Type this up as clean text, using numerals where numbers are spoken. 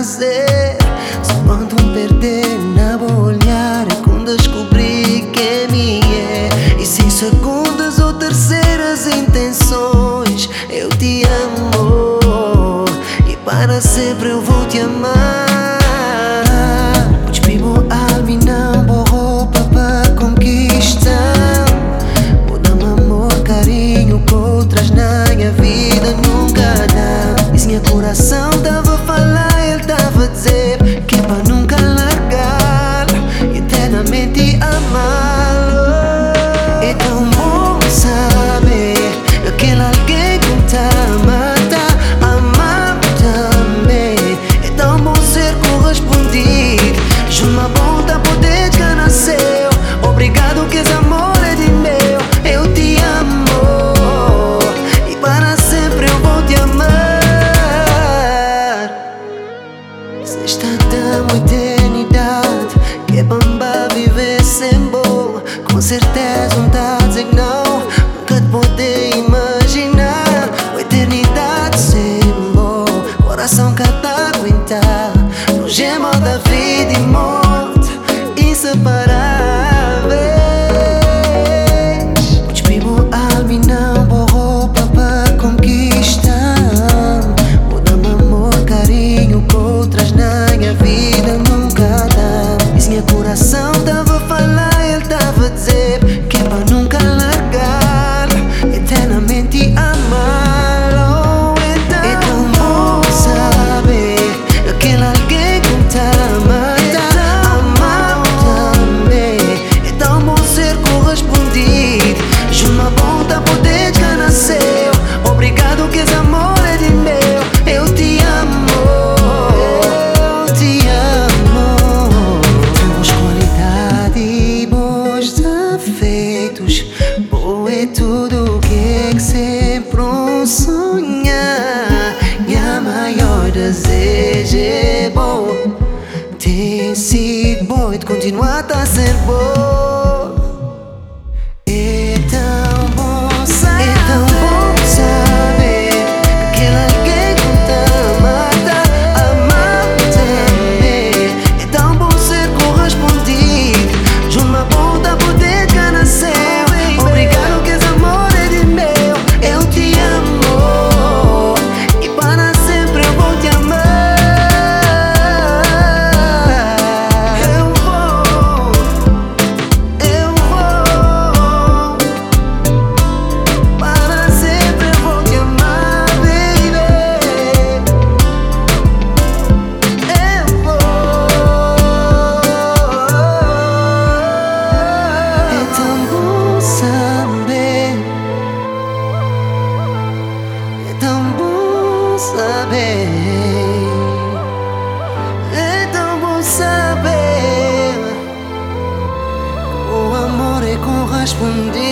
fazer. Só quando perder na olhar é quando descobri que me é. E sem segundas ou terceiras intenções, eu te amo e para sempre eu vou te amar. Desprimo alma e não vou roupa para conquistar. Vou dar amor, carinho que outras na minha vida nunca dá. E se meu coração tava a falar, ele tava a dizer que é para nunca largar e eternamente amá-lo. É tão bom saber que aquele alguém que tá a matar, amar também. É tão bom ser correspondido. Uma volta poder que nasceu. Obrigado que esse amor é de meu. Eu te amo e para sempre eu vou te amar. Se está tão eternidade que é bamba viver sem boa, com certeza não tá a dizer que não. Nunca te poder imaginar uma eternidade sem boa. Coração que tá a aguentar no gemo da vida e morte inseparáveis. Desprimo alma e não vou roupa para conquistar. Vou dar amor, carinho que outras na minha vida nunca dá. E se meu coração tava a falar, ele tava a dizer que é para nunca largar, eternamente amá-lo. É tão bom saber que aquele alguém que tá a matar, amar também. É tão bom ser correspondido. Uma volta poder que nasceu. Obrigado que esse amor é de meu. Eu te amo, eu te amo. Boas qualidades e bons defeitos. Boa é tudo o que sempre sonhar. E a maior desejo é bom. Tem sido bom e de continuar a ser bom. É tão bom saber que aquele alguém que tá a matar, amar também. É tão bom ser correspondido. De uma volta poder que nasceu. Obrigado que esse amor é de meu. Eu te amo e para sempre eu vou te amar. Para sempre eu vou te amar, baby. Eu vou. É tão bom saber. É tão bom saber. É tão bom saber. O amor é correspondido.